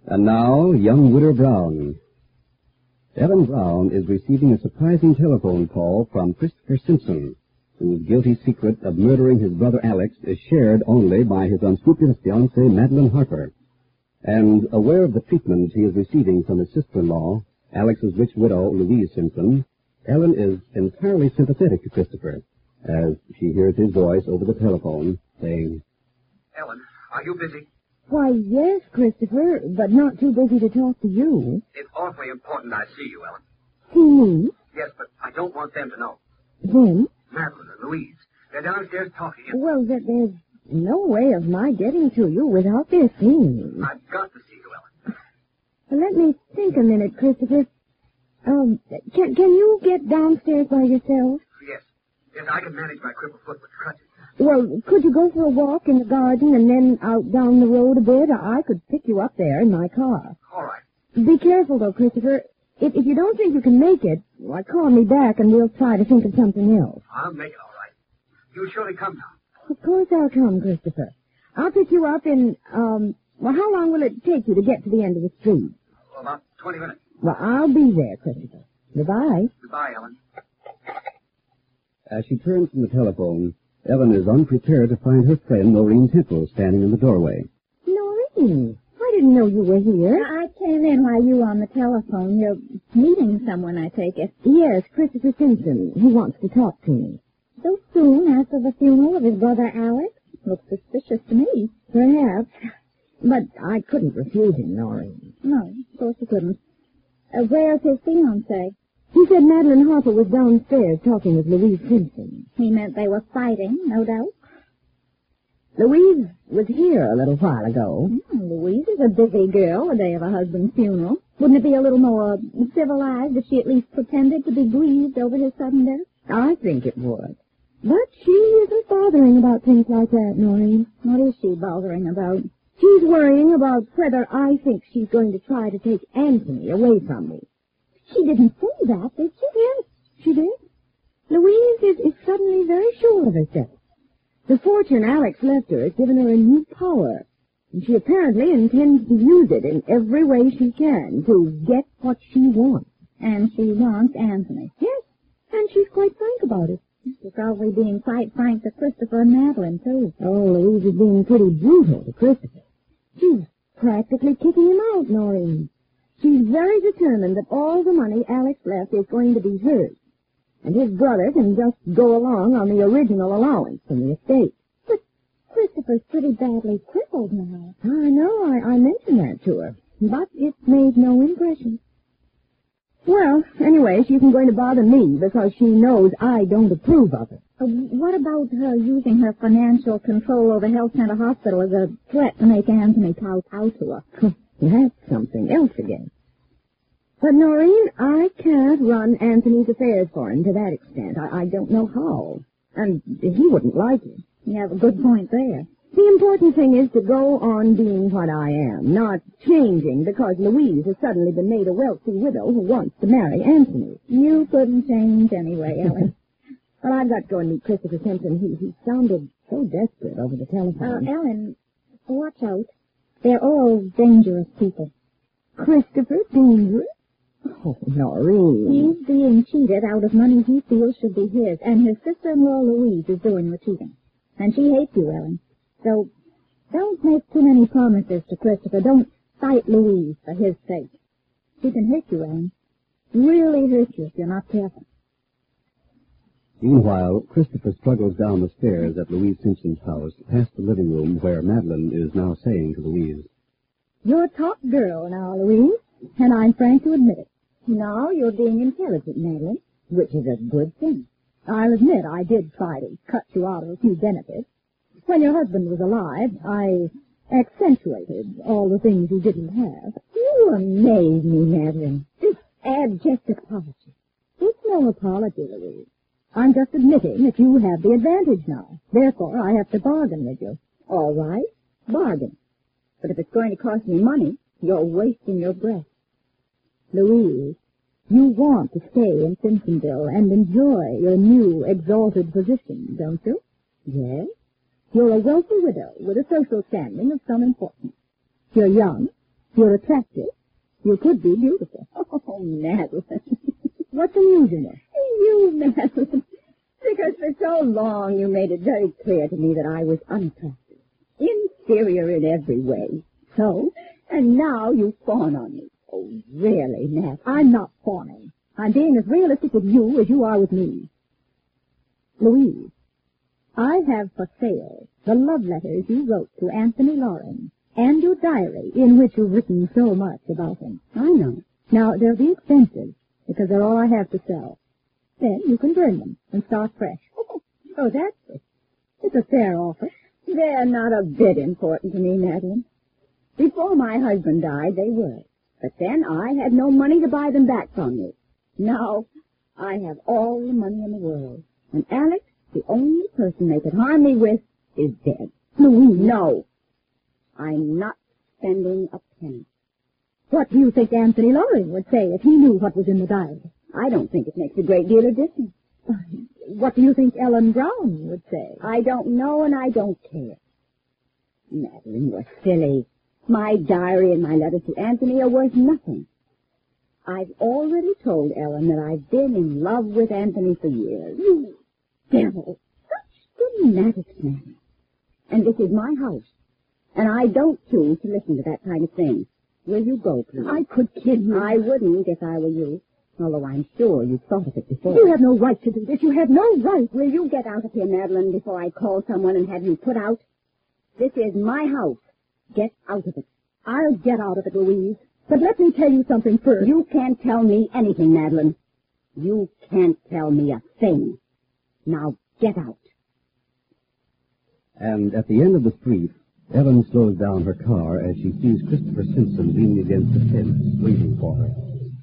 And now, young Widder Brown. Ellen Brown is receiving a surprising telephone call from Christopher Simpson, whose guilty secret of murdering his brother Alex is shared only by his unscrupulous fiancée, Madeline Harper. And aware of the treatment he is receiving from his sister-in-law, Alex's rich widow, Louise Simpson, Ellen is entirely sympathetic to Christopher, as she hears his voice over the telephone, saying, Ellen, are you busy? Why, yes, Christopher, but not too busy to talk to you. It's awfully important I see you, Ellen. See me? Yes, but I don't want them to know. Them? Madeline and Louise. They're downstairs talking. Well, there's no way of my getting to you without their seeing me. I've got to see you, Ellen. Let me think a minute, Christopher. Can you get downstairs by yourself? Yes. Yes, I can manage my crippled foot with crutches. Well, could you go for a walk in the garden and then out down the road a bit? I could pick you up there in my car. All right. Be careful, though, Christopher. If you don't think you can make it, why, call me back and we'll try to think of something else. I'll make it all right. You'll surely come now. Of course I'll come, Christopher. I'll pick you up in, well, how long will it take you to get to the end of the street? Well, about 20 minutes. Well, I'll be there, Christopher. Goodbye. Goodbye, Ellen. As she turns from the telephone, Ellen is unprepared to find her friend Noreen Temple standing in the doorway. Noreen, I didn't know you were here. I came in while you were on the telephone. You're meeting someone, I take it. Yes, Christopher Simpson. He wants to talk to me. So soon after the funeral of his brother Alex? Looks suspicious to me. Perhaps. But I couldn't refuse him, Noreen. No, of course you couldn't. Where's his fiancée? He said Madeline Harper was downstairs talking with Louise Simpson. He meant they were fighting, no doubt. Louise was here a little while ago. Louise is a busy girl the day of her husband's funeral. Wouldn't it be a little more civilized if she at least pretended to be grieved over his sudden death? I think it would. But she isn't bothering about things like that, Noreen. What is she bothering about? She's worrying about whether I think she's going to try to take Anthony away from me. She didn't say that, did she? Yes, she did. Louise is suddenly very sure of herself. The fortune Alex left her has given her a new power, and she apparently intends to use it in every way she can to get what she wants. And she wants Anthony. Yes, and she's quite frank about it. She's probably being quite frank to Christopher and Madeline, too. Oh, Louise is being pretty brutal to Christopher. She's practically kicking him out, Noreen. She's very determined that all the money Alex left is going to be hers, and his brother can just go along on the original allowance from the estate. But Christopher's pretty badly crippled now. I know, I mentioned that to her, but it made no impression. Well, anyway, she isn't going to bother me because she knows I don't approve of it. What about her using her financial control over Health Center Hospital as a threat to make Anthony kowtow to her? That's something else again. But, Noreen, I can't run Anthony's affairs for him to that extent. I don't know how. And he wouldn't like it. You have a good point there. The important thing is to go on being what I am, not changing because Louise has suddenly been made a wealthy widow who wants to marry Anthony. You couldn't change anyway, Ellen. Well, I've got to go and meet Christopher Simpson. He sounded so desperate over the telephone. Ellen, watch out. They're all dangerous people. Christopher dangerous? Oh, Noreen. He's being cheated out of money he feels should be his, and his sister-in-law Louise is doing the cheating. And she hates you, Ellen. So don't make too many promises to Christopher. Don't fight Louise for his sake. She can hurt you, Ellen. Really hurt you if you're not careful. Meanwhile, Christopher struggles down the stairs at Louise Simpson's house, past the living room where Madeline is now saying to Louise, "You're a top girl now, Louise, and I'm frank to admit it. Now you're being intelligent, Madeline, which is a good thing. I'll admit I did try to cut you out of a few benefits. When your husband was alive, I accentuated all the things you didn't have." "You amaze me, Madeline. This abject apology." "It's no apology, Louise. I'm just admitting that you have the advantage now. Therefore, I have to bargain with you." "All right, bargain. But if it's going to cost me money, you're wasting your breath. Louise, you want to stay in Simpsonville and enjoy your new exalted position, don't you?" "Yes. You're a wealthy widow with a social standing of some importance. You're young, You're attractive. You could be beautiful. Oh, Madeline. What's amusing you? You, Madeline. Because for so long you made it very clear to me that I was unattractive, inferior in every way. So, and now you fawn on me. Oh, really, Madeline? I'm not fawning. I'm being as realistic with you as you are with me. Louise, I have for sale the love letters you wrote to Anthony Loring and your diary in which you've written so much about him. I know. Now, they'll be expensive because they're all I have to sell. Then you can burn them and start fresh. Oh, that's it. It's a fair offer. They're not a bit important to me, Madeline. Before my husband died, they were. But then I had no money to buy them back from you. Now, I have all the money in the world. And Alex, the only person they could harm me with, is dead. Louise. No. I'm not spending a penny. What do you think Anthony Loring would say if he knew what was in the diary? I don't think it makes a great deal of difference. What do you think Ellen Brown would say? I don't know and I don't care. Madeline, you're silly. My diary and my letters to Anthony are worth nothing. I've already told Ellen that I've been in love with Anthony for years. You devil. Such dramatic man. And this is my house. And I don't choose to listen to that kind of thing. Will you go, please? I could kill you. I wouldn't if I were you. Although I'm sure you've thought of it before. You have no right to do this. You have no right. Will you get out of here, Madeline, before I call someone and have you put out? This is my house. Get out of it. I'll get out of it, Louise. But let me tell you something first. You can't tell me anything, Madeline. You can't tell me a thing. Now get out. And at the end of the street, Ellen slows down her car as she sees Christopher Simpson leaning against the fence, waiting for her.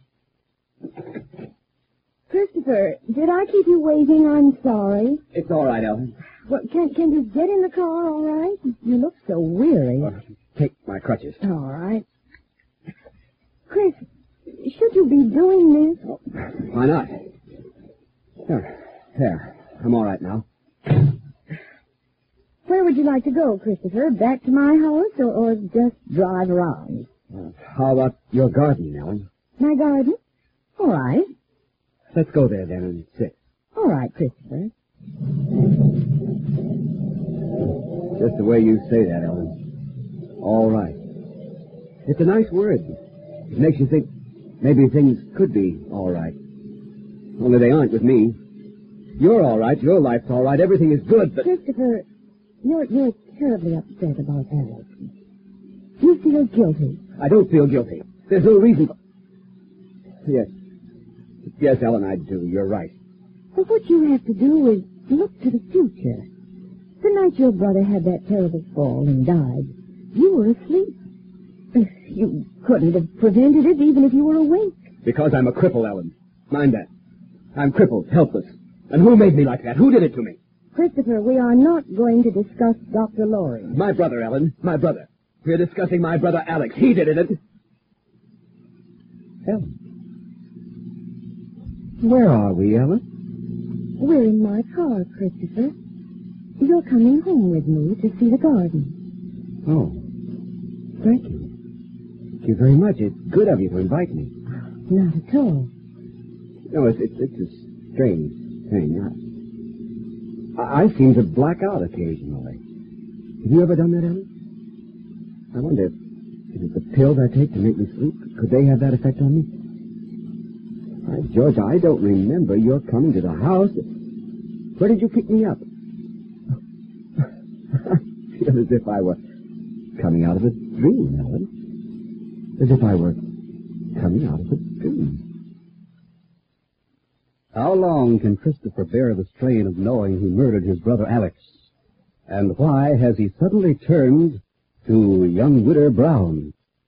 Christopher, did I keep you waiting? I'm sorry. It's all right, Ellen. Well, can you get in the car all right? You look so weary. Take my crutches. All right. Chris, should you be doing this? Why not? There. I'm all right now. Where would you like to go, Christopher? Back to my house or just drive around? How about your garden, Ellen? My garden? All right. Let's go there then and sit. All right, Christopher. Just the way you say that, Ellen. All right. It's a nice word. It makes you think maybe things could be all right. Only they aren't with me. You're all right. Your life's all right. Everything is good, but... Christopher, you're terribly upset about Alex. You feel guilty. I don't feel guilty. There's no reason for... Yes. Yes, Ellen, I do. You're right. But what you have to do is look to the future. The night your brother had that terrible fall and died, you were asleep. You couldn't have prevented it even if you were awake. Because I'm a cripple, Ellen. Mind that. I'm crippled, helpless. And who made me like that? Who did it to me? Christopher, we are not going to discuss Dr. Loring. My brother, Ellen. My brother. We're discussing my brother Alex. He did it. Ellen. Where are we, Ellen? We're in my car, Christopher. You're coming home with me to see the garden. Oh. Thank you. Thank you very much. It's good of you to invite me. Not at all. No, it's a strange thing. I seem to black out occasionally. Have you ever done that, Ellen? I wonder, is it the pills I take to make me sleep? Could they have that effect on me? Why, George, I don't remember your coming to the house. Where did you pick me up? I feel as if I were coming out of a dream, Ellen. As if I were coming out of a dream. How long can Christopher bear the strain of knowing who murdered his brother Alex? And why has he suddenly turned to young Widow Brown?